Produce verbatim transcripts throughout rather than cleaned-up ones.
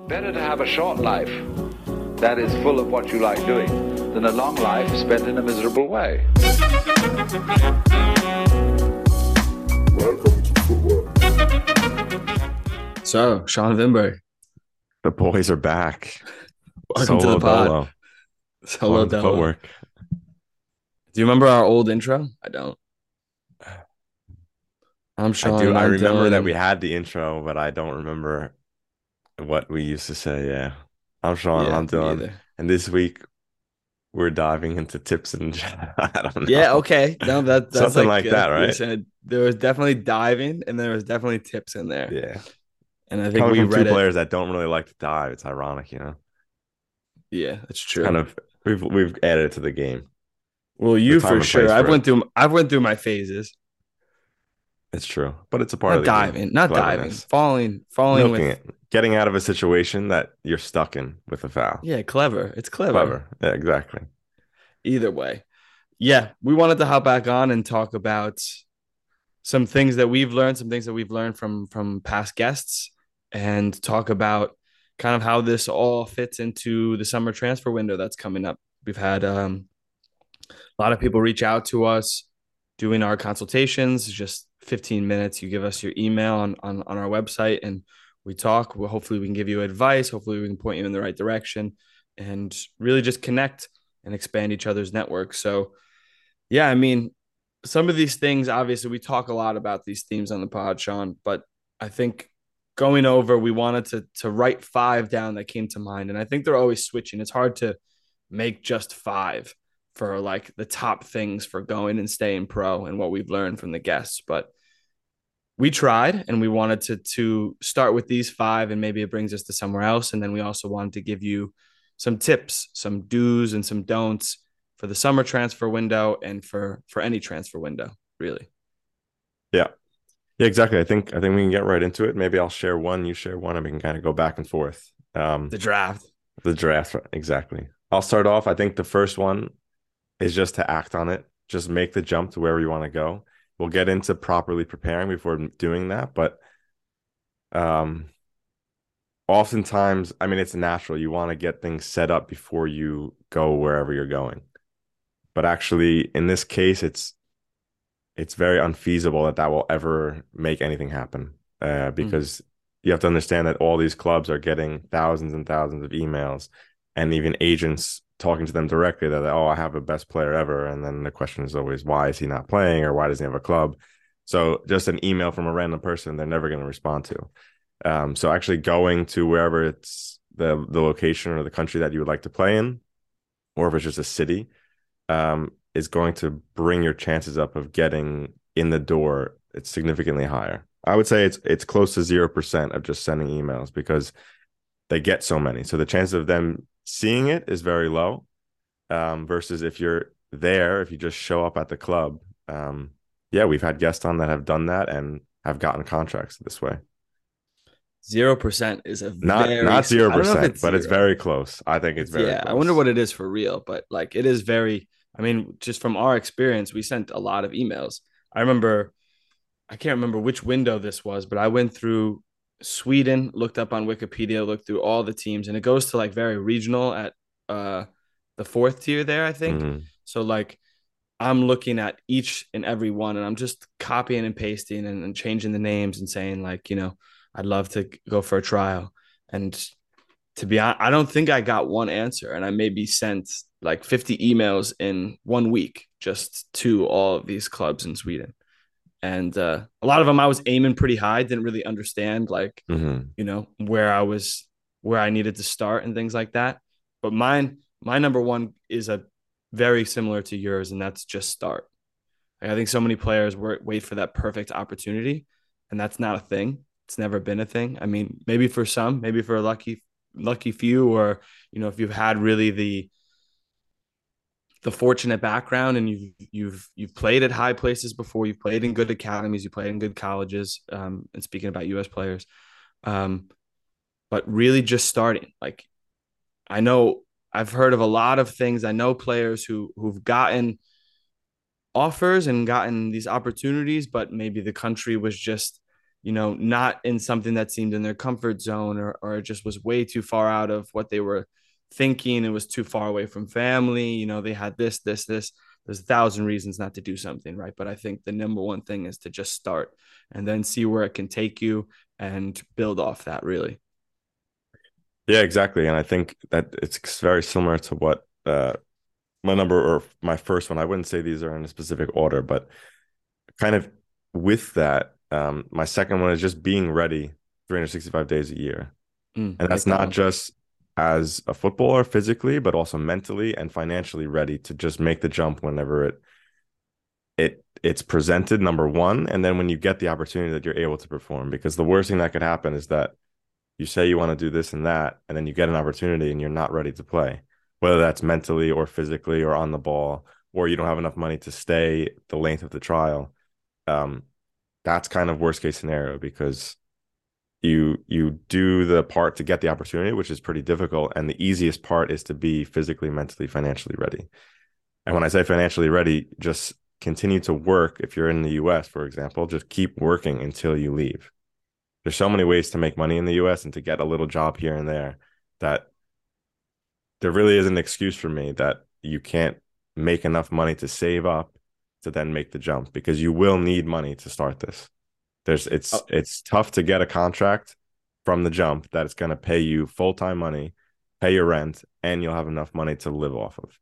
Better to have a short life that is full of what you like doing than a long life spent in a miserable way. Welcome to football. So, Sean Vinberg. The boys are back. Welcome Solo to the pod. Dolo. Solo Welcome to Dolo. Footwork. Do you remember our old intro? I don't. I'm Sean. I do. and I I'm remember Dylan, that and- we had the intro, but I don't remember what we used to say. Yeah. I'm Sean. Yeah, I'm me Dylan. either. And this week we're diving into tips and I don't know. Yeah, okay. No, that, that's Something like uh, that, right? listen, there was definitely diving, and there was definitely tips in there. Yeah. And I think Coming we from two read it. players that don't really like to dive, it's ironic, you know. Yeah, that's true. Kind of we've we've added it to the game. well, you time for and sure. place I've for went it. through. I've went through my phases. It's true. But it's a part Not of the diving, game. not diving, Cleverness. falling, falling Milking with. it. Getting out of a situation that you're stuck in with a foul. Yeah, clever. It's clever. Clever. Yeah, exactly. Either way. Yeah, we wanted to hop back on and talk about some things that we've learned, some things that we've learned from from past guests, and talk about kind of how this all fits into the summer transfer window that's coming up. We've had um, a lot of people reach out to us doing our consultations, just fifteen minutes. You give us your email on, on, on our website and we talk. Well, hopefully we can give you advice. Hopefully we can point you in the right direction and really just connect and expand each other's network. So, yeah, I mean, some of these things, obviously, we talk a lot about these themes on the pod, Sean, but I think going over, we wanted to to write five down that came to mind. And I think they're always switching. It's hard to make just five for like the top things for going and staying pro and what we've learned from the guests. But we tried and we wanted to to start with these five, and maybe it brings us to somewhere else. And then we also wanted to give you some tips, some do's and some don'ts for the summer transfer window and for for any transfer window, really. Yeah. Yeah, exactly. I think I think we can get right into it. Maybe I'll share one, you share one, and we can kind of go back and forth. Um The draft. the draft, exactly. I'll start off. I think the first one is just to act on it. Just make the jump to wherever you want to go. We'll get into properly preparing before doing that, but um oftentimes, I mean, it's natural. You want to get things set up before you go wherever you're going. But actually, in this case, it's it's very unfeasible that that will ever make anything happen uh, because mm. you have to understand that all these clubs are getting thousands and thousands of emails and even agents talking to them directly that, oh, I have a best player ever. And then the question is always, why is he not playing or why doesn't he have a club? So just an email from a random person, they're never going to respond to. Um, so actually going to wherever it's the, the location or the country that you would like to play in, or if it's just a city, um, is going to bring your chances up of getting in the door. It's significantly higher. I would say it's it's close to zero percent of just sending emails because they get so many. So the chance of them seeing it is very low um, versus if you're there, if you just show up at the club. Um, yeah, we've had guests on that have done that and have gotten contracts this way. Zero percent is a not very, not zero percent, but zero. It's very close. I think it's very yeah. close. I wonder what it is for real, but like it is very. I mean, just from our experience, we sent a lot of emails. I remember, I can't remember which window this was, but I went through Sweden, looked up on Wikipedia, looked through all the teams, and it goes to like very regional at uh, the fourth tier there, I think. Mm-hmm. So like I'm looking at each and every one, and I'm just copying and pasting and, and changing the names and saying like, you know, I'd love to go for a trial. And to be honest, I don't think I got one answer, and I maybe sent like fifty emails in one week just to all of these clubs in Sweden. And uh, a lot of them I was aiming pretty high, didn't really understand like, mm-hmm. you know, where I was, where I needed to start and things like that. But mine, my number one is a very similar to yours, and that's just start. Like, I think so many players wait for that perfect opportunity, and that's not a thing. It's never been a thing. I mean, maybe for some, maybe for a lucky, lucky few, or, you know, if you've had really the, the fortunate background and you've, you've, you've played at high places before, you've played in good academies, you played in good colleges. Um, and speaking about U S players, um, but really just starting. Like, I know I've heard of a lot of things. I know players who, who've gotten offers and gotten these opportunities, but maybe the country was just you know, not in something that seemed in their comfort zone, or, or it just was way too far out of what they were thinking. It was too far away from family. You know, they had this, this, this. There's a thousand reasons not to do something, right? But I think the number one thing is to just start and then see where it can take you and build off that, really. Yeah, exactly. And I think that it's very similar to what uh, my number or my first one, I wouldn't say these are in a specific order, but kind of with that, um, my second one is just being ready three hundred sixty-five days a year. Mm, And that's like that not one. just as a footballer physically, but also mentally and financially ready to just make the jump whenever it it it's presented, number one. And then when you get the opportunity that you're able to perform, because the worst thing that could happen is that you say you want to do this and that, and then you get an opportunity and you're not ready to play, whether that's mentally or physically or on the ball, or you don't have enough money to stay the length of the trial. Um, that's kind of worst case scenario, because you you do the part to get the opportunity, which is pretty difficult. And the easiest part is to be physically, mentally, financially ready. And when I say financially ready, just continue to work. If you're in the U S, for example, just keep working until you leave. There's so many ways to make money in the U S and to get a little job here and there, that there really is an excuse for me that you can't make enough money to save up to then make the jump, because you will need money to start this. There's it's Oh. it's tough to get a contract from the jump that it's going to pay you full-time money, pay your rent, and you'll have enough money to live off of.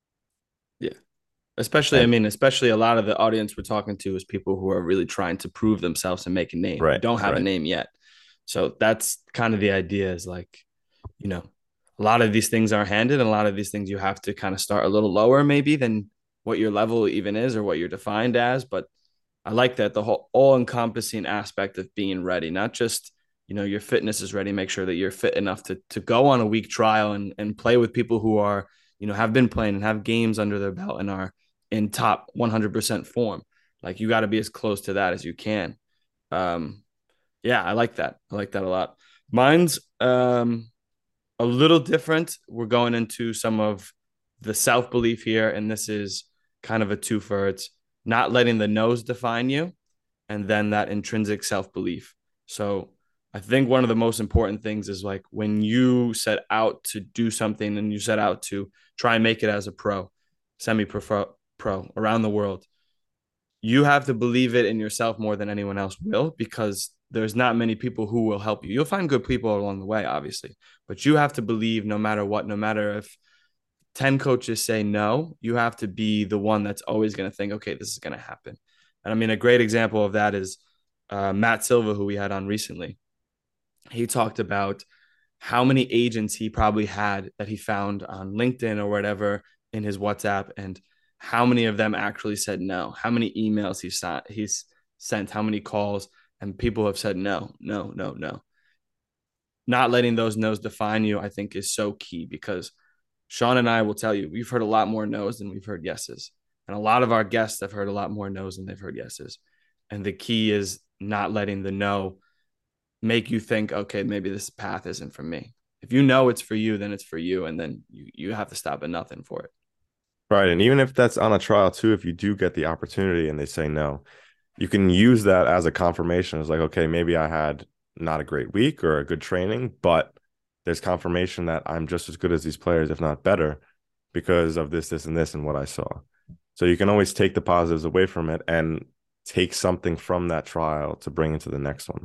Yeah. Especially, And, I mean, especially a lot of the audience we're talking to is people who are really trying to prove themselves and make a name, who right, don't have a right. name yet. So that's kind of the idea, is like, you know, a lot of these things are handed, and a lot of these things you have to kind of start a little lower maybe than what your level even is or what you're defined as. But I like that, the whole all encompassing aspect of being ready, not just, you know, your fitness is ready. Make sure that you're fit enough to to go on a week trial and, and play with people who are, you know, have been playing and have games under their belt and are in top one hundred percent form. Like, you got to be as close to that as you can. Um, yeah, I like that. I like that a lot. Mine's um, a little different. We're going into some of the self-belief here, and this is kind of a twofer. It's not letting the no's define you, and then that intrinsic self-belief. So I think one of the most important things is, like, when you set out to do something and you set out to try and make it as a pro, semi-pro, pro around the world, you have to believe it in yourself more than anyone else will, because there's not many people who will help you. You'll find good people along the way, obviously, but you have to believe no matter what, no matter if ten coaches say no, you have to be the one that's always going to think, okay, this is going to happen. And I mean, a great example of that is uh, Matt Silva, who we had on recently. He talked about how many agents he probably had that he found on LinkedIn or whatever in his WhatsApp, and how many of them actually said no, how many emails he sent, he's sent, how many calls, and people have said no, no, no, no. Not letting those no's define you, I think, is so key, because Sean and I will tell you, we've heard a lot more no's than we've heard yeses. And a lot of our guests have heard a lot more no's than they've heard yeses. And the key is not letting the no make you think, okay, maybe this path isn't for me. If you know it's for you, then it's for you. And then you, you have to stop at nothing for it. Right. And even if that's on a trial too, if you do get the opportunity and they say no, you can use that as a confirmation. It's like, okay, maybe I had not a great week or a good training, but there's confirmation that I'm just as good as these players, if not better, because of this, this, and this, and what I saw. So you can always take the positives away from it and take something from that trial to bring into the next one.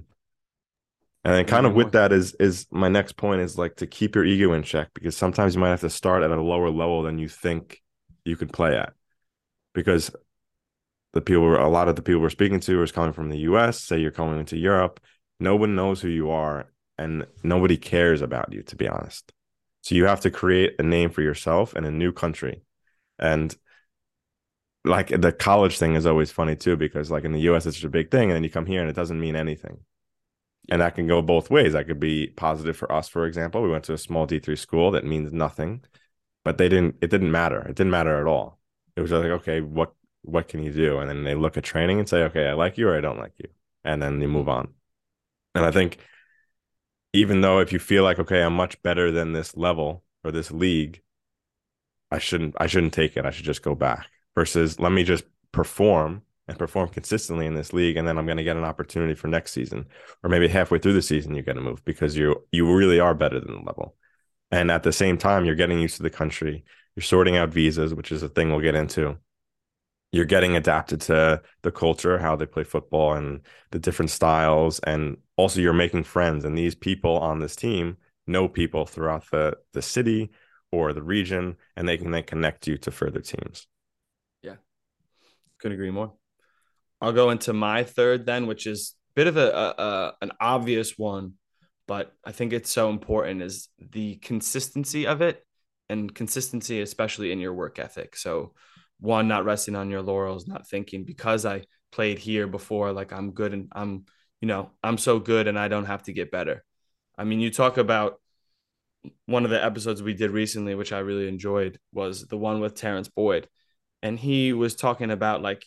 And then kind of with that is is my next point is, like, to keep your ego in check, because sometimes you might have to start at a lower level than you think you could play at, because the people, a lot of the people we're speaking to is coming from the U S. Say you're coming into Europe, no one knows who you are and nobody cares about you, to be honest. So you have to create a name for yourself in a new country. And like, the college thing is always funny too, because like in the U S it's such a big thing, and then you come here and it doesn't mean anything. And that can go both ways. That could be positive for us. For example, we went to a small D three school that means nothing, but they didn't, it didn't matter. It didn't matter at all. It was just like, okay, what, what can you do? And then they look at training and say, okay, I like you or I don't like you. And then you move on. And I think even though if you feel like, okay, I'm much better than this level or this league, I shouldn't, I shouldn't take it. I should just go back, versus let me just perform and perform consistently in this league, and then I'm going to get an opportunity for next season, or maybe halfway through the season you get a move because you you really are better than the level. And at the same time, you're getting used to the country. You're sorting out visas, which is a thing we'll get into. You're getting adapted to the culture, how they play football and the different styles. And also you're making friends. And these people on this team know people throughout the, the city or the region, and they can then connect you to further teams. Yeah. Couldn't agree more. I'll go into my third then, which is a bit of a, a, a an obvious one, but I think it's so important is the consistency of it, and consistency, especially in your work ethic. So one, not resting on your laurels, not thinking because I played here before, like I'm good and I'm, you know, I'm so good and I don't have to get better. I mean, you talk about one of the episodes we did recently, which I really enjoyed, was the one with Terrence Boyd. And he was talking about like,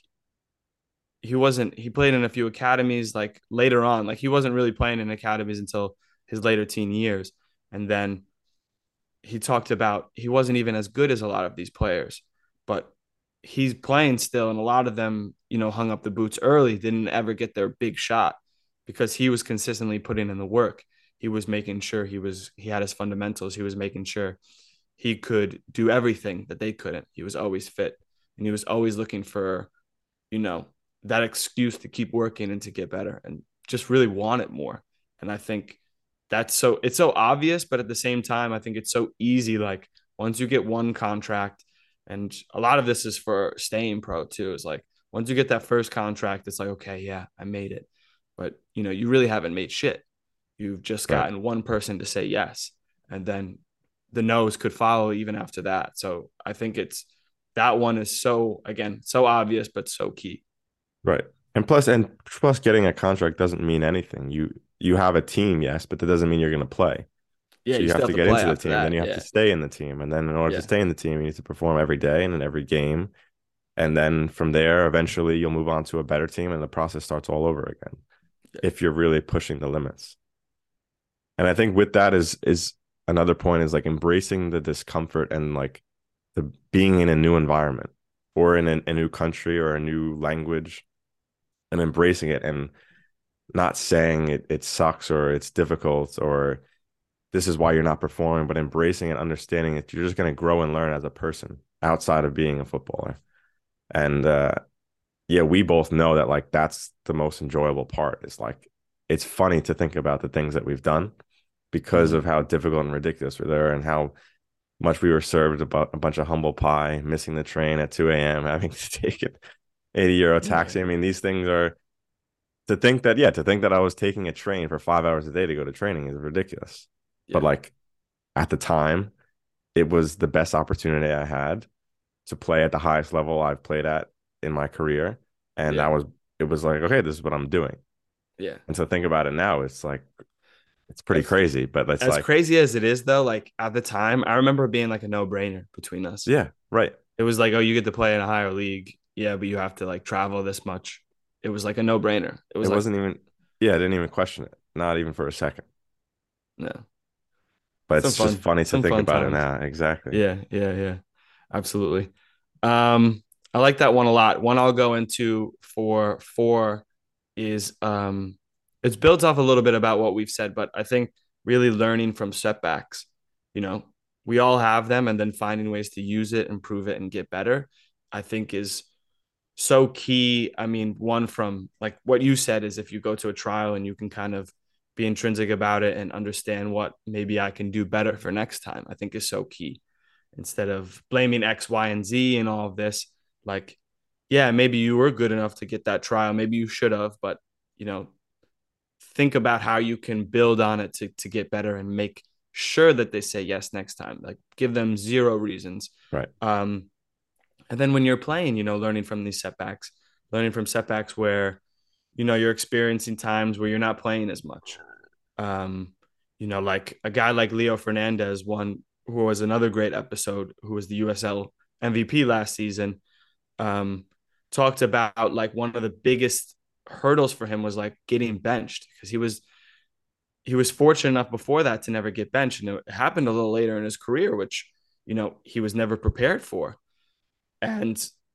he wasn't, he played in a few academies like later on, like he wasn't really playing in academies until his later teen years. And then he talked about he wasn't even as good as a lot of these players, but he's playing still. And a lot of them, you know, hung up the boots early, didn't ever get their big shot because he was consistently putting in the work. He was making sure he was, he had his fundamentals. He was making sure he could do everything that they couldn't. He was always fit, and he was always looking for, you know, that excuse to keep working and to get better and just really want it more. And I think that's so, it's so obvious, but at the same time, I think it's so easy. Like once you get one contract, and a lot of this is for staying pro too, is like, once you get that first contract, it's like, okay, yeah, I made it. But you know, you really haven't made shit. You've just gotten right. one person to say yes. And then the no's could follow even after that. So I think it's, that one is so, again, so obvious, but so key. Right. And plus, and plus getting a contract doesn't mean anything. You, you have a team, yes, but that doesn't mean you're going to play. Yeah, so you, you have to have get to into the team, that. then you have yeah. to stay in the team. And then in order yeah. to stay in the team, you need to perform every day and in every game. And then from there, eventually you'll move on to a better team and the process starts all over again. Yeah. If you're really pushing the limits. And I think with that is, is another point is like embracing the discomfort and like the being in a new environment or in a, a new country or a new language, and embracing it and not saying it, it sucks or it's difficult or this is why you're not performing, but embracing and understanding that you're just going to grow and learn as a person outside of being a footballer. And uh, yeah, we both know that like that's the most enjoyable part. It's like, it's funny to think about the things that we've done because mm-hmm. of how difficult and ridiculous we were and how much we were served about a bunch of humble pie, missing the train at two a.m., having to take an eighty euro taxi. Yeah. I mean, these things are, to think that, yeah, to think that I was taking a train for five hours a day to go to training is ridiculous. Yeah. But like at the time, it was the best opportunity I had to play at the highest level I've played at in my career. And yeah. that was, it was like, okay, this is what I'm doing. Yeah. And so think about it now, it's like, it's pretty as, crazy, but it's as like, crazy as it is though, like at the time, I remember being like a no brainer between us. Yeah. Right. It was like, oh, you get to play in a higher league. Yeah. But you have to like travel this much. It was like a no brainer. It was it like, wasn't even, yeah, I didn't even question it. Not even for a second. No. But it's Some just fun. funny to Some think about times. It now. Exactly. Yeah. Yeah. Yeah. Absolutely. Um, I like that one a lot. One I'll go into for four is um, it's built off a little bit about what we've said, but I think really learning from setbacks. You know, we all have them, and then finding ways to use it, improve it, and get better, I think is so key. I mean, one from like what you said is if you go to a trial and you can kind of be intrinsic about it and understand what maybe I can do better for next time, I think is so key. Instead of blaming X, Y, and Z and all of this, like, yeah, maybe you were good enough to get that trial. Maybe you should have, but, you know, think about how you can build on it to, to get better and make sure that they say yes next time. Like give them zero reasons. Right. Um, and then when you're playing, you know, learning from these setbacks, learning from setbacks where, you know, you're experiencing times where you're not playing as much. Um, you know, like a guy like Leo Fernandez, one who was another great episode, who was the U S L M V P last season, um, talked about like one of the biggest hurdles for him was like getting benched because he was he was fortunate enough before that to never get benched, and it happened a little later in his career, which, you know, he was never prepared for. And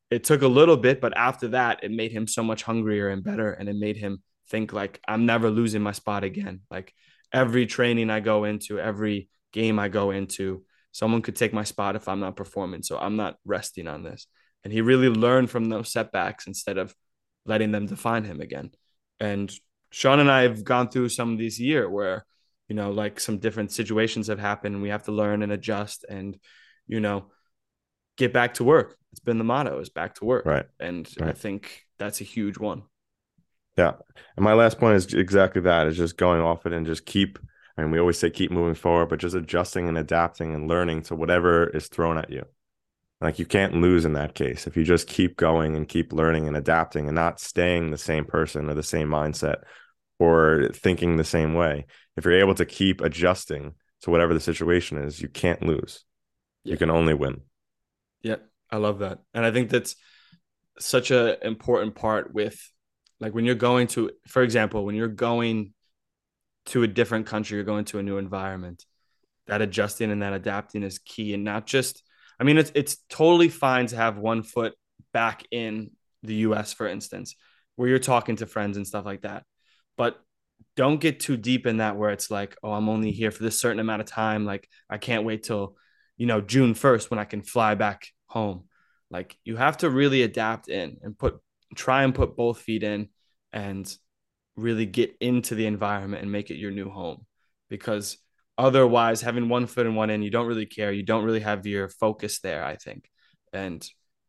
it took a little bit, but after that, it made him so much hungrier and better. And it made him think like, I'm never losing my spot again. Like every training I go into, every game I go into, someone could take my spot if I'm not performing. So I'm not resting on this. And he really learned from those setbacks instead of letting them define him again. And Sean and I have gone through some of this year where, you know, like some different situations have happened and we have to learn and adjust and, you know, get back to work. It's been the motto, is back to work. Right. And Right. I think that's a huge one. Yeah. And my last point is exactly that, is just going off it and just keep, I mean, we always say keep moving forward, but just adjusting and adapting and learning to whatever is thrown at you. Like you can't lose in that case if you just keep going and keep learning and adapting and not staying the same person or the same mindset or thinking the same way. If you're able to keep adjusting to whatever the situation is, you can't lose. Yeah. You can only win. Yeah, I love that. And I think that's such an important part with, like, when you're going to, for example, when you're going to a different country, you're going to a new environment, that adjusting and that adapting is key. And not just, I mean, it's it's totally fine to have one foot back in the U S, for instance, where you're talking to friends and stuff like that. But don't get too deep in that where it's like, oh, I'm only here for this certain amount of time. Like, I can't wait till, you know, June first when I can fly back home. Like, you have to really adapt in and put, try and put both feet in and really get into the environment and make it your new home. Because otherwise, having one foot in one in, you don't really care. You don't really have your focus there, I think. And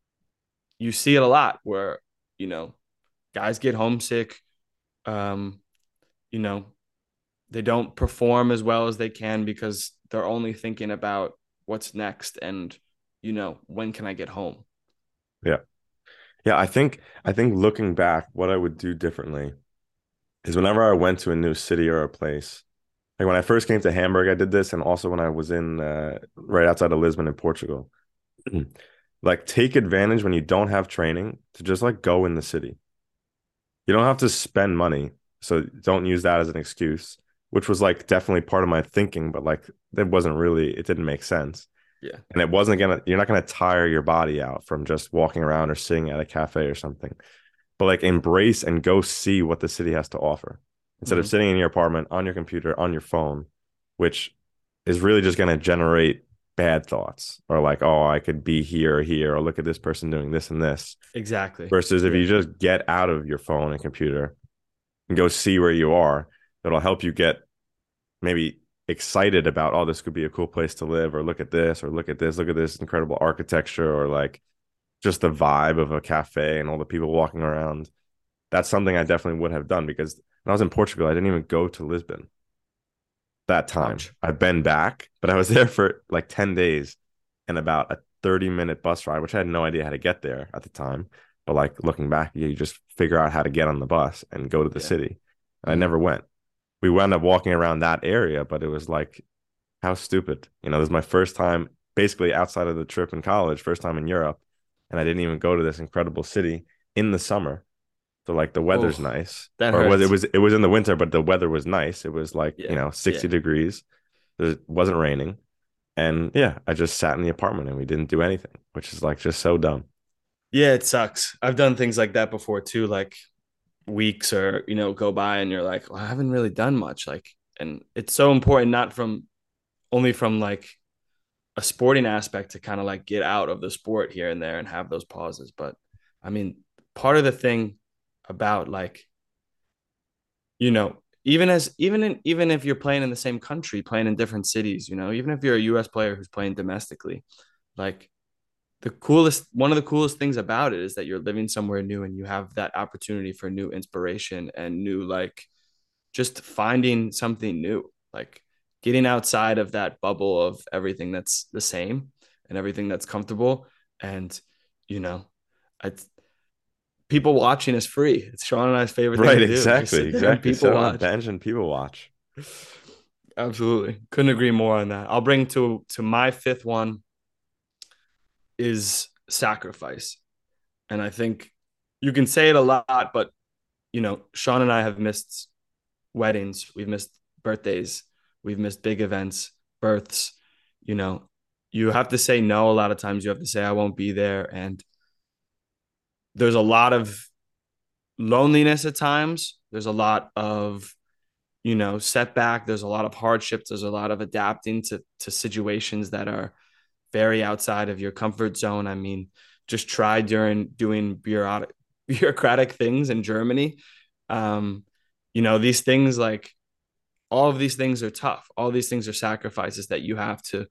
you see it a lot where, you know, guys get homesick. Um, you know, they don't perform as well as they can because they're only thinking about what's next and, you know, when can I get home? Yeah. Yeah. I think, I think looking back, what I would do differently is whenever I went to a new city or a place, like when I first came to Hamburg, I did this. And also when I was in uh, right outside of Lisbon in Portugal, like take advantage when you don't have training to just like go in the city. You don't have to spend money. So don't use that as an excuse, which was like definitely part of my thinking, but like it wasn't really, it didn't make sense. Yeah. And it wasn't gonna, you're not gonna tire your body out from just walking around or sitting at a cafe or something. But like embrace and go see what the city has to offer instead Mhm. of sitting in your apartment on your computer, on your phone, which is really just gonna generate bad thoughts or like, oh, I could be here or here, or look at this person doing this and this. Exactly. Versus if Yeah. you just get out of your phone and computer and go see where you are, it'll help you get maybe excited about, oh, this could be a cool place to live, or look at this, or look at this, look at this incredible architecture, or like just the vibe of a cafe and all the people walking around. That's something I definitely would have done because when I was in Portugal, I didn't even go to Lisbon that time. Ouch. I've been back, but I was there for like ten days and about a thirty minute bus ride, which I had no idea how to get there at the time. But like looking back, you just figure out how to get on the bus and go to the Yeah. city. And I Mhm. never went. We wound up walking around that area, but it was like, how stupid. You know, this is my first time basically outside of the trip in college, first time in Europe. And I didn't even go to this incredible city in the summer. So like the weather's Oh, nice. that Or was it hurts. was it was in the winter, but the weather was nice. It was like, Yeah. you know, sixty Yeah. degrees. It wasn't raining. And yeah, I just sat in the apartment and we didn't do anything, which is like just so dumb. Yeah, it sucks. I've done things like that before too, like weeks or, you know, go by and you're like, well, I haven't really done much. Like, and it's so important, not from only from like a sporting aspect to kind of like get out of the sport here and there and have those pauses. But I mean, part of the thing about like, you know, even as even in even if you're playing in the same country, playing in different cities, you know, even if you're a U S player who's playing domestically, like the coolest one of the coolest things about it is that you're living somewhere new and you have that opportunity for new inspiration and new, like, just finding something new, like getting outside of that bubble of everything that's the same and everything that's comfortable. And, you know, I, people watching is free. It's Sean and I's favorite thing Right, to do. Just exactly, sit there and exactly. people Sit on a watch. bench and people watch. Absolutely. Couldn't agree more on that. I'll bring to to my fifth one is sacrifice. And I think you can say it a lot, but, you know, Sean and I have missed weddings, we've missed birthdays, we've missed big events, births. You know, you have to say no a lot of times. You have to say, I won't be there. And there's a lot of loneliness at times. There's a lot of, you know, setback. There's a lot of hardships. There's a lot of adapting to to situations that are very outside of your comfort zone. I mean, just try during doing bureaucratic bureaucratic things in Germany. Um, you know, these things like all of these things are tough. All these things are sacrifices that you have to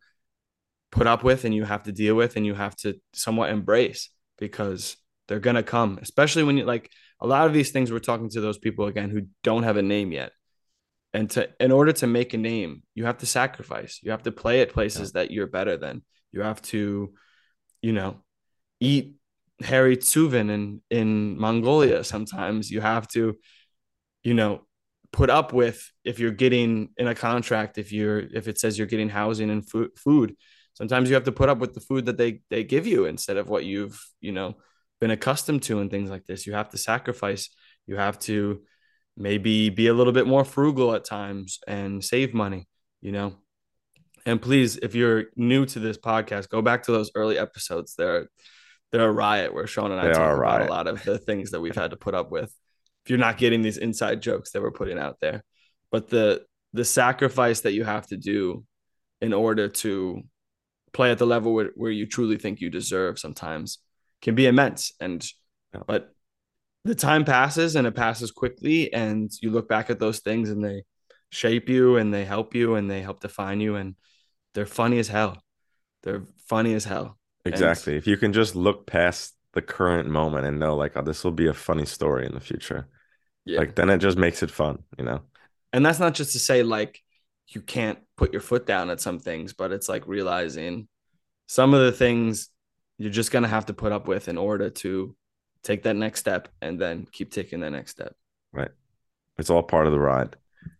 put up with and you have to deal with and you have to somewhat embrace because they're gonna come, especially when you like a lot of these things we're talking to those people again who don't have a name yet. And to in order to make a name, you have to sacrifice. You have to play at places Yeah. that you're better than. You have to, you know, eat Harry Tuvin in in Mongolia. Sometimes you have to, you know, put up with if you're getting in a contract, if you're if it says you're getting housing and food food. Sometimes you have to put up with the food that they they give you instead of what you've, you know, been accustomed to and things like this. You have to sacrifice. You have to maybe be a little bit more frugal at times and save money, you know. And please, if you're new to this podcast, go back to those early episodes. They're they're a riot where Sean and I They talk are about a right. lot of the things that we've had to put up with. If you're not getting these inside jokes that we're putting out there, but the the sacrifice that you have to do in order to play at the level where, where you truly think you deserve sometimes can be immense. And Yeah. but the time passes and it passes quickly, and you look back at those things and they shape you and they help you and they help define you, and they're funny as hell. They're funny as hell. And Exactly. If you can just look past the current moment and know, like, oh, this will be a funny story in the future, yeah. like, then it just makes it fun, you know? And that's not just to say like you can't put your foot down at some things, but it's like realizing some of the things you're just going to have to put up with in order to take that next step and then keep taking that next step. Right. It's all part of the ride.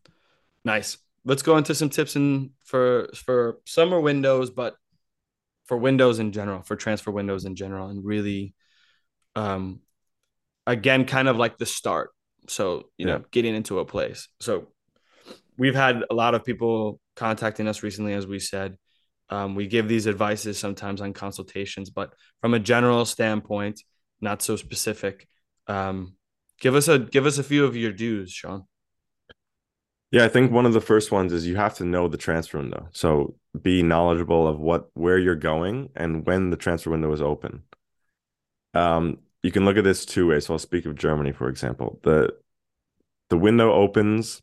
Nice. Let's go into some tips in for for summer windows, but for windows in general, for transfer windows in general, and really, um, again, kind of like the start. So, you Yeah. know, getting into a place. So we've had a lot of people contacting us recently, as we said. Um, we give these advices sometimes on consultations, but from a general standpoint, not so specific. Um, give us a give us a few of your dues, Sean. Yeah, I think one of the first ones is you have to know the transfer window. So be knowledgeable of what where you're going and when the transfer window is open. Um, you can look at this two ways. So I'll speak of Germany, for example. The the window opens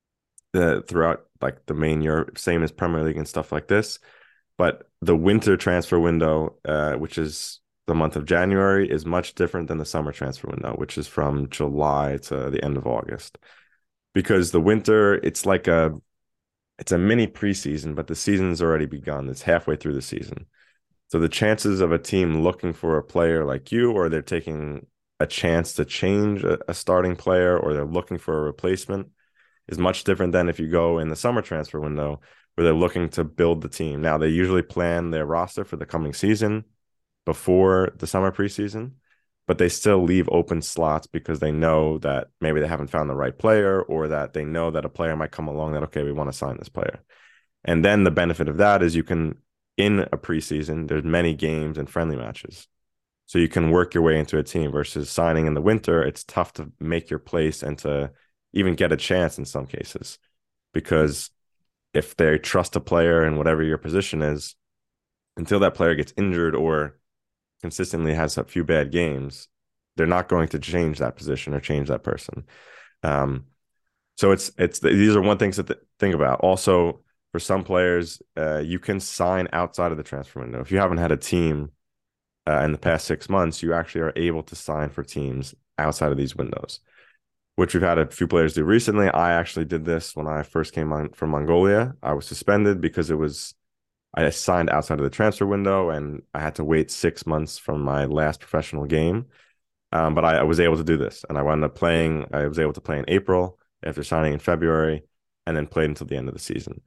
the throughout like the main Europe, same as Premier League and stuff like this. But the winter transfer window, uh, which is the month of January, is much different than the summer transfer window, which is from July to the end of August. Because the winter, it's like a it's a mini preseason, but the season's already begun. It's halfway through the season. So the chances of a team looking for a player like you, or they're taking a chance to change a, a starting player, or they're looking for a replacement, is much different than if you go in the summer transfer window where they're looking to build the team. Now, they usually plan their roster for the coming season before the summer preseason, but they still leave open slots because they know that maybe they haven't found the right player, or that they know that a player might come along that, okay, we want to sign this player. And then the benefit of that is you can, in a preseason, there's many games and friendly matches. So you can work your way into a team versus signing in the winter. It's tough to make your place and to even get a chance in some cases, because if they trust a player in whatever your position is, until that player gets injured or consistently has a few bad games, they're not going to change that position or change that person. Um, so it's it's these are one things to th- think about. Also, for some players, uh, you can sign outside of the transfer window. If you haven't had a team uh, in the past six months, you actually are able to sign for teams outside of these windows, which we've had a few players do recently. I actually did this when I first came on from Mongolia. I was suspended because it was I signed outside of the transfer window, and I had to wait six months from my last professional game. Um, but I, I was able to do this, and I wound up playing. I was able to play in April after signing in February, and then played until the end of the season.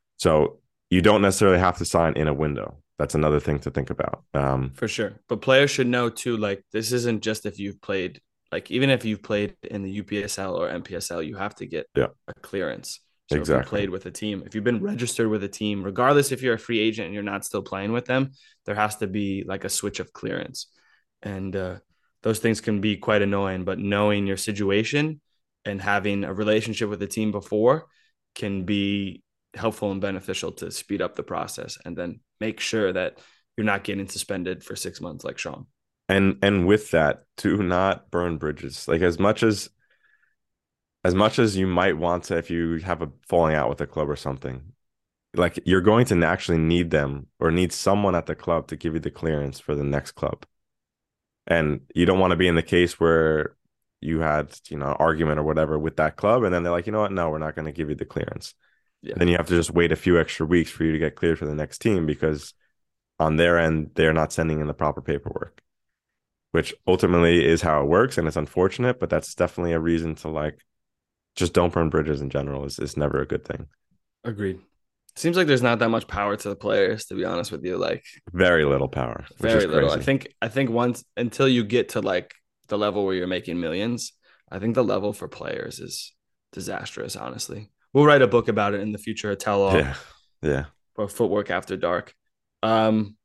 So you don't necessarily have to sign in a window. That's another thing to think about. Um, For sure. But players should know too, like this isn't just if you've played, like even if you've played in the U P S L or M P S L, you have to get yeah, a clearance. So if you exactly. played with a team, if you've been registered with a team, regardless if you're a free agent and you're not still playing with them, there has to be like a switch of clearance. And uh, those things can be quite annoying, but knowing your situation and having a relationship with the team before can be helpful and beneficial to speed up the process and then make sure that you're not getting suspended for six months like Sean. And and with that, do not burn bridges. Like as much as as much as you might want to, if you have a falling out with a club or something, like you're going to actually need them or need someone at the club to give you the clearance for the next club. And you don't want to be in the case where you had, you know, an argument or whatever with that club, and then they're like, you know what, no, we're not going to give you the clearance. Yeah. Then you have to just wait a few extra weeks for you to get cleared for the next team because on their end, they're not sending in the proper paperwork, which ultimately is how it works. And it's unfortunate, but that's definitely a reason to like, just don't burn bridges in general is, is never a good thing. Agreed. Seems like there's not that much power to the players, to be honest with you. Like very little power. Which very is little. crazy. I think I think once until you get to like the level where you're making millions, I think the level for players is disastrous, honestly. We'll write a book about it in the future, a tell all. Yeah. Yeah. Or Footwork After Dark. Um,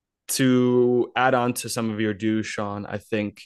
to add on to some of your dues, Sean, I think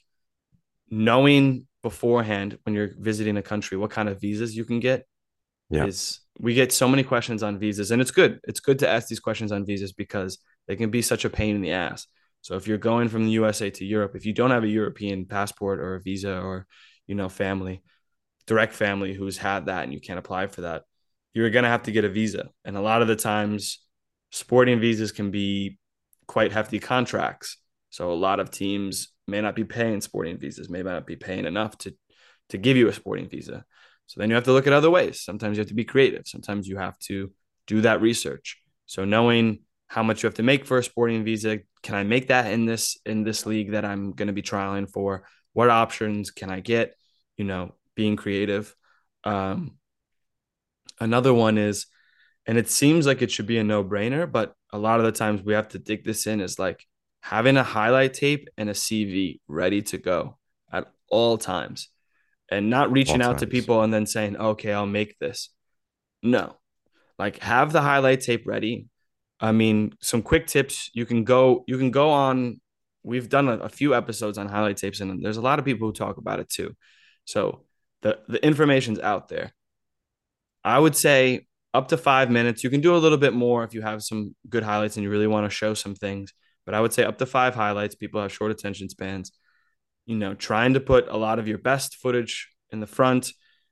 knowing beforehand when you're visiting a country what kind of visas you can get Yeah. is we get so many questions on visas, and it's good. It's good to ask these questions on visas because they can be such a pain in the ass. So if you're going from the U S A to Europe, if you don't have a European passport or a visa or, you know, family, direct family who's had that and you can't apply for that, you're going to have to get a visa. And a lot of the times sporting visas can be quite hefty contracts. So a lot of teams may not be paying sporting visas, may not be paying enough to, to give you a sporting visa. So then you have to look at other ways. Sometimes you have to be creative. Sometimes you have to do that research. So knowing how much you have to make for a sporting visa, can I make that in this in this league that I'm going to be trialing for? What options can I get? You know, being creative. Um, another one is, and it seems like it should be a no-brainer, but a lot of the times we have to dig this in, is like having a highlight tape and a C V ready to go at all times. And not reaching All out to times. people and then saying, okay, I'll make this. No, like have the highlight tape ready. I mean, some quick tips. You can go, you can go on, we've done a, a few episodes on highlight tapes and there's a lot of people who talk about it too. So the, the information's out there. I would say up to five minutes. You can do a little bit more if you have some good highlights and you really want to show some things, but I would say up to five highlights. People have short attention spans. You know, trying to put a lot of your best footage in the front,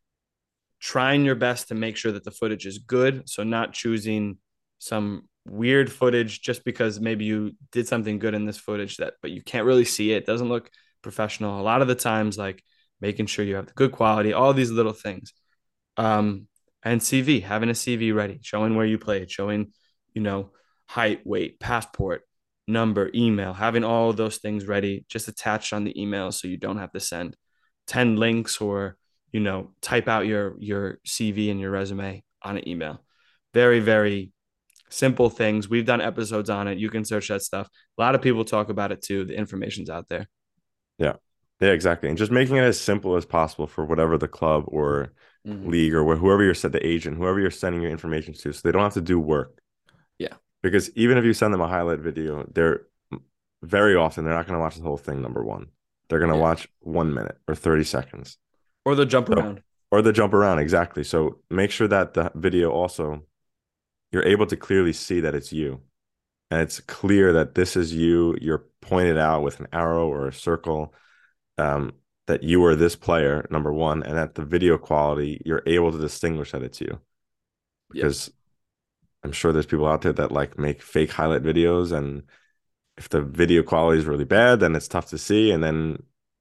trying your best to make sure that the footage is good. So not choosing some weird footage just because maybe you did something good in this footage that, but you can't really see it. It doesn't look professional. A lot of the times, like making sure you have the good quality, all these little things. Um, and C V, having a C V ready, showing where you played, showing, you know, height, weight, passport, number, email, having all of those things ready, just attached on the email so you don't have to send ten links or, you know, type out your your C V and your resume on an email. Very, very simple things. We've done episodes on it. You can search that stuff. A lot of people talk about it too. The information's out there. Yeah. Yeah, exactly. And just making it as simple as possible for whatever the club or Mm-hmm. league or whoever you're said the agent, whoever you're sending your information to, so they don't have to do work. Yeah. Because even if you send them a highlight video, they're very often they're not going to watch the whole thing. Number one, they're going to Yeah. watch one minute or thirty seconds, Or the jump So- around. or the jump around. Exactly. So make sure that the video also you're able to clearly see that it's you, and it's clear that this is you. You're pointed out with an arrow or a circle. Um, that you are this player, number one, and that the video quality, you're able to distinguish that it's you. Because yep. I'm sure there's people out there that like make fake highlight videos, and if the video quality is really bad, then it's tough to see. And then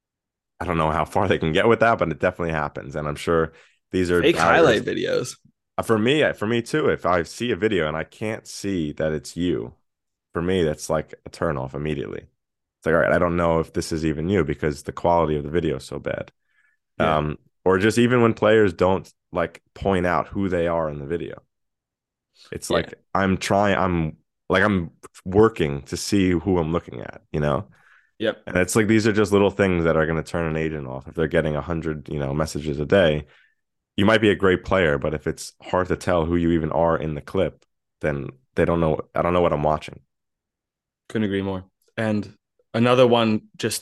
I don't know how far they can get with that, but it definitely happens. And I'm sure these are fake highlight videos. For me, for me too, if I see a video and I can't see that it's you, for me, that's like a turnoff immediately. It's like, all right, I don't know if this is even you because the quality of the video is so bad. Yeah. Um, or just even when players don't like point out who they are in the video. It's yeah. like, I'm trying, I'm like, I'm working to see who I'm looking at, you know? Yep. And it's like, these are just little things that are going to turn an agent off. If they're getting a hundred, you know, messages a day, you might be a great player, but if it's hard to tell who you even are in the clip, then they don't know. I don't know what I'm watching. Couldn't agree more. And another one, just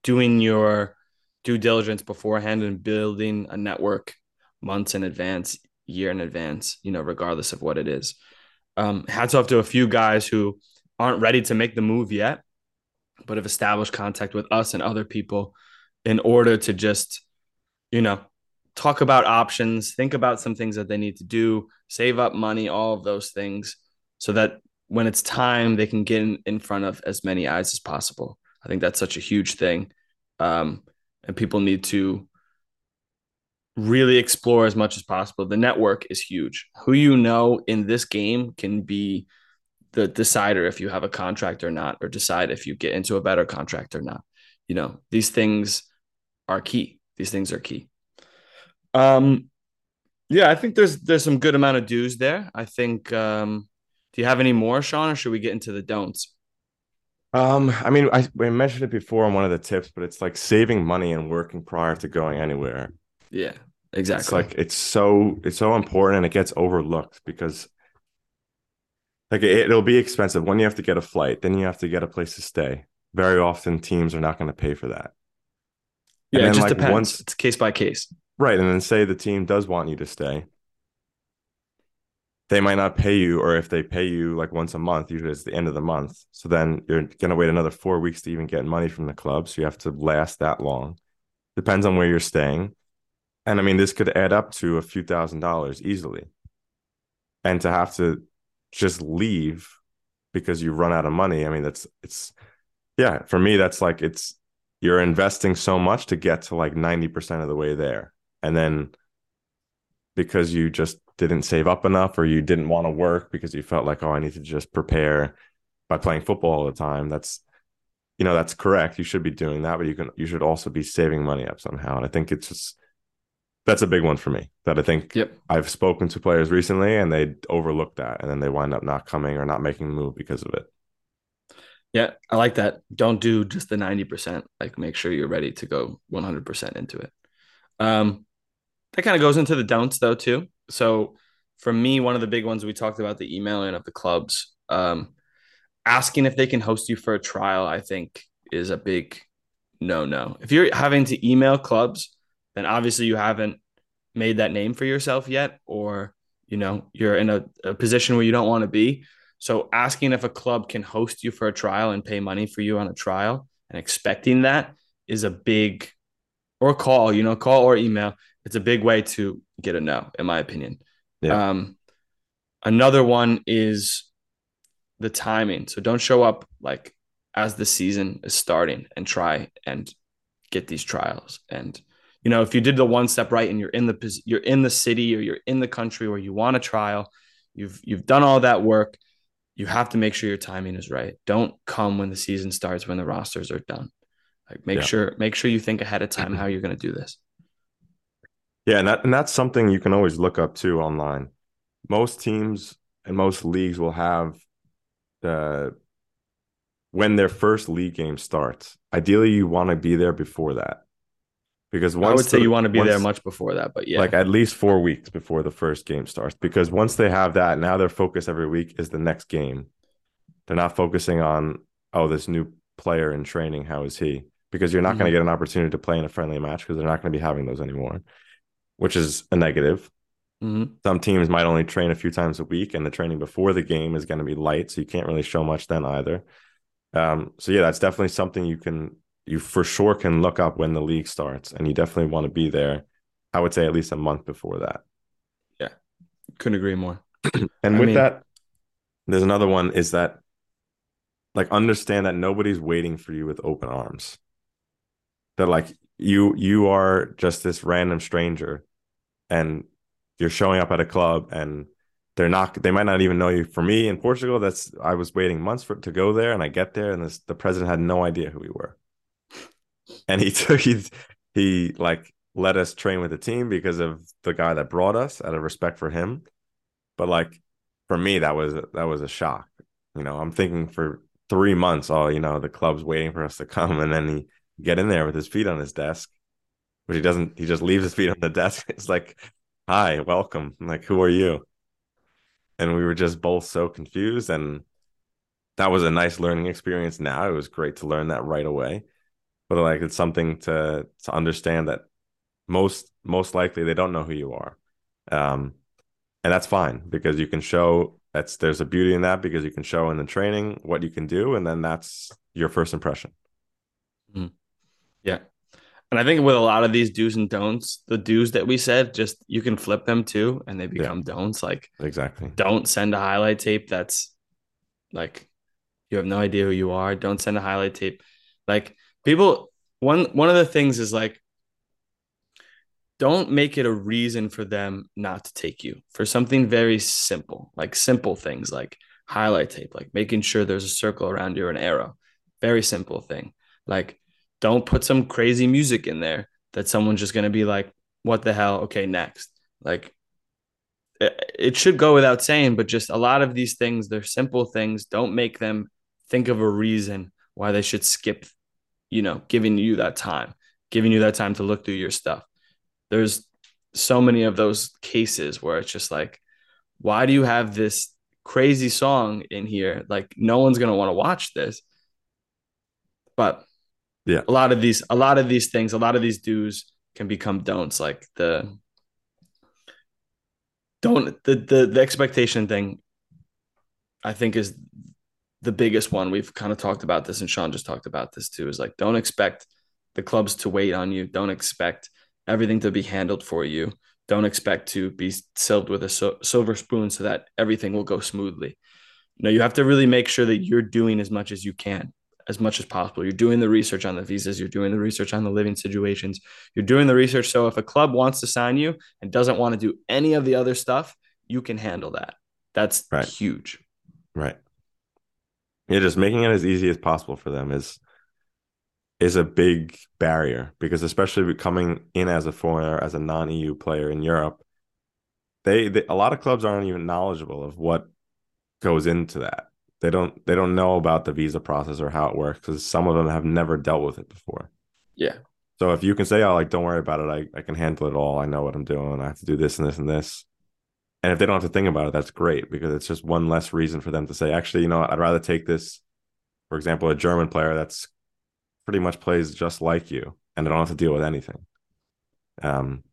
doing your due diligence beforehand and building a network months in advance, year in advance, you know, regardless of what it is. Um, hats off to a few guys who aren't ready to make the move yet, but have established contact with us and other people in order to just, you know, talk about options, think about some things that they need to do, save up money, all of those things, so that when it's time, they can get in, in front of as many eyes as possible. I think that's such a huge thing. Um, and people need to really explore as much as possible. The network is huge. Who you know in this game can be the decider if you have a contract or not, or decide if you get into a better contract or not. You know, these things are key. These things are key. Um, yeah, I think there's there's some good amount of do's there. I think. Um, do you have any more, Sean, or should we get into the don'ts? Um, I mean, I, I mentioned it before on one of the tips, but it's like saving money and working prior to going anywhere. Yeah, It's exactly. like it's so it's so important and it gets overlooked because like it, it'll be expensive when you have to get a flight, then you have to get a place to stay. Very often teams are not going to pay for that. And Yeah, it then just like depends. once It's case by case. right, and then say the team does want you to stay. They might not pay you, or if they pay you like once a month, usually it's the end of the month. So then you're gonna wait another four weeks to even get money from the club. So you have to last that long. Depends on where you're staying. And I mean, this could add up to a few thousand dollars easily. And to have to just leave because you run out of money, I mean, that's it's yeah, for me, that's like it's you're investing so much to get to like ninety percent of the way there. And then because you just didn't save up enough or you didn't want to work because you felt like, oh, I need to just prepare by playing football all the time. That's, you know, that's correct. You should be doing that, but you can, you should also be saving money up somehow. And I think it's just, that's a big one for me that I think Yep. I've spoken to players recently and they overlook that and then they wind up not coming or not making the move because of it. Yeah, I like that. Don't do just the ninety percent. Like make sure you're ready to go one hundred percent into it. Um, that kind of goes into the don'ts though too. So for me, one of the big ones we talked about the emailing of the clubs. Um, asking if they can host you for a trial, I think is a big no no. If you're having to email clubs, then obviously you haven't made that name for yourself yet, or you know, you're in a, a position where you don't want to be. So asking if a club can host you for a trial and pay money for you on a trial and expecting that is a big or call, you know, call or email. It's a big way to get a no, in my opinion. Yeah. Um, another one is the timing. So don't show up like as the season is starting and try and get these trials. And you know, if you did the one step right and you're in the you're in the city or you're in the country where you want a trial, you've you've done all that work. You have to make sure your timing is right. Don't come when the season starts, when the rosters are done. Like make Yeah. sure make sure you think ahead of time how you're going to do this. Yeah. And that, and that's something you can always look up too online. Most teams and most leagues will have the, when their first league game starts, ideally you want to be there before that. Because once I would say the, you want to be once, there much before that, but yeah. like at least four weeks before the first game starts. Because once they have that, now their focus every week is the next game. They're not focusing on, oh, this new player in training, how is he? Because you're not mm-hmm. going to get an opportunity to play in a friendly match because they're not going to be having those anymore, which is a negative. Mm-hmm. Some teams might only train a few times a week, and the training before the game is going to be light, so you can't really show much then either. Um, so yeah, that's definitely something you can, you for sure can look up when the league starts, and you definitely want to be there. I would say at least a month before that. Yeah, couldn't agree more. And I with mean, that, there's another one is that, like, understand that nobody's waiting for you with open arms. That like you you are just this random stranger, and you're showing up at a club, and they're not. They might not even know you. For me in Portugal, that's I was waiting months for to go there, and I get there, and this, the president had no idea who we were, and he took he he like let us train with the team because of the guy that brought us out of respect for him. But like for me, that was that was a shock. You know, I'm thinking for three months, oh, you know, the club's waiting for us to come, and then he get in there with his feet on his desk, but he doesn't. He just leaves his feet on the desk. It's like, hi, welcome. I'm like, who are you? And we were just both so confused, and that was a nice learning experience. Now it was great to learn that right away. but like it's something to to understand that most most likely they don't know who you are, um, and that's fine because you can show that's there's a beauty in that because you can show in the training what you can do, and then that's your first impression. Mm. Yeah. And I think with a lot of these do's and don'ts, the do's that we said, just you can flip them too, and they become yeah. don'ts. Like exactly, don't send a highlight tape that's like you have no idea who you are. Don't send a highlight tape. Like people, one one of the things is like, don't make it a reason for them not to take you for something very simple, like simple things like highlight tape, like making sure there's a circle around you or an arrow. Very simple thing. Like, don't put some crazy music in there that someone's just going to be like, what the hell? Okay, next. Like, it, it should go without saying, but just a lot of these things, they're simple things. Don't make them think of a reason why they should skip, you know, giving you that time, giving you that time to look through your stuff. There's so many of those cases where it's just like, why do you have this crazy song in here? Like, no one's going to want to watch this. But yeah, a lot of these, a lot of these things, a lot of these do's can become don'ts. Like the don't the the the expectation thing, I think, is the biggest one. We've kind of talked about this, and Sean just talked about this too. Is like, don't expect the clubs to wait on you. Don't expect everything to be handled for you. Don't expect to be served with a so- silver spoon so that everything will go smoothly. No, you have to really make sure that you're doing as much as you can, as much as possible. You're doing the research on the visas. You're doing the research on the living situations. You're doing the research. So if a club wants to sign you and doesn't want to do any of the other stuff, you can handle that. That's right. Huge. Right. Yeah, just making it as easy as possible for them is is a big barrier because especially coming in as a foreigner, as a non-E U player in Europe, they, they a lot of clubs aren't even knowledgeable of what goes into that. They don't they don't know about the visa process or how it works because some of them have never dealt with it before. Yeah. So if you can say, oh, like, don't worry about it. I, I can handle it all. I know what I'm doing. I have to do this and this and this. And if they don't have to think about it, that's great because it's just one less reason for them to say, actually, you know what? I'd rather take this, for example, a German player that's pretty much plays just like you and they don't have to deal with anything. Um.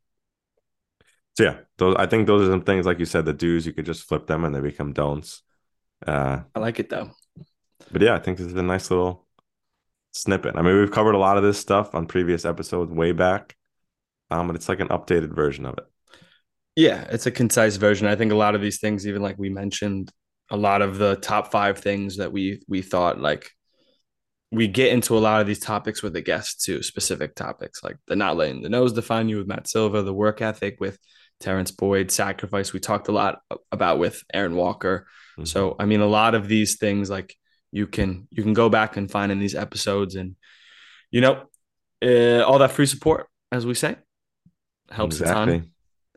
So yeah, those I think those are some things, like you said, the do's, you could just flip them and they become don'ts. Uh, I like it though. But yeah, I think this is a nice little snippet. I mean, we've covered a lot of this stuff on previous episodes way back, um, but it's like an updated version of it. Yeah, it's a concise version. I think a lot of these things, even like we mentioned, a lot of the top five things that we we thought, like, we get into a lot of these topics with the guests too, specific topics like the not letting the nose define you with Matt Silva, the work ethic with Terrence Boyd, sacrifice we talked a lot about with Aaron Walker. Mm-hmm. So, I mean, a lot of these things, like, you can you can go back and find in these episodes, and, you know, uh, all that free support, as we say, helps exactly. a ton.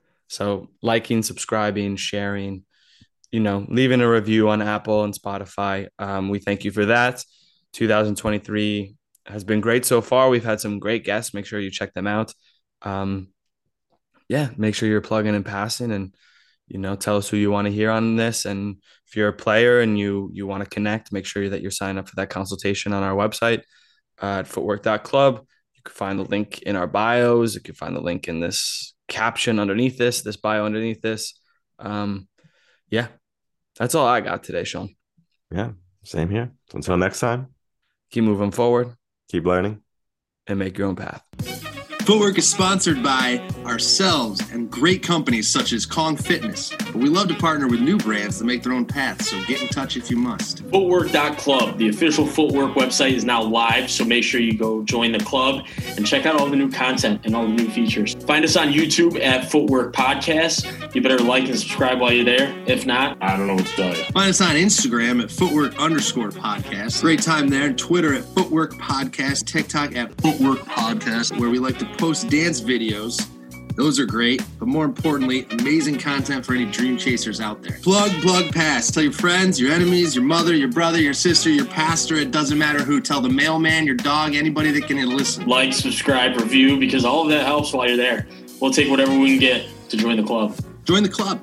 So liking, subscribing, sharing, you know, leaving a review on Apple and Spotify. Um, we thank you for that. two thousand twenty-three has been great so far. We've had some great guests. Make sure you check them out. Um, yeah, make sure you're plugging and passing, and, you know, tell us who you want to hear on this. And if you're a player and you you want to connect, make sure that you're signed up for that consultation on our website uh, at footwork dot club. You can find the link in our bios. You can find the link in this caption underneath this, this bio underneath this. Um, yeah, that's all I got today, Sean. Yeah, same here. So until next time, keep moving forward, keep learning, and make your own path. Footwork is sponsored by ourselves and great companies such as Kong Fitness, but we love to partner with new brands to make their own paths, so get in touch if you must. footwork dot club, the official Footwork website, is now live, so make sure you go join the club and check out all the new content and all the new features. Find us on YouTube at Footwork Podcast. You better like and subscribe while you're there. If not, I don't know what to tell you. Find us on Instagram at Footwork underscore podcast. Great time there. And Twitter at Footwork Podcast. TikTok at Footwork Podcast, where we like to post dance videos. Those are great, but more importantly, amazing content for any dream chasers out there. Plug, plug, pass. Tell your friends, your enemies, your mother, your brother, your sister, your pastor. It doesn't matter who. Tell the mailman, your dog, anybody that can listen. Like, subscribe, review, because all of that helps while you're there. We'll take whatever we can get to join the club. Join the club.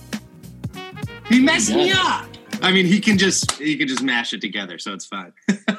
He messed me up. I mean, he can just he can just mash it together, so it's fine.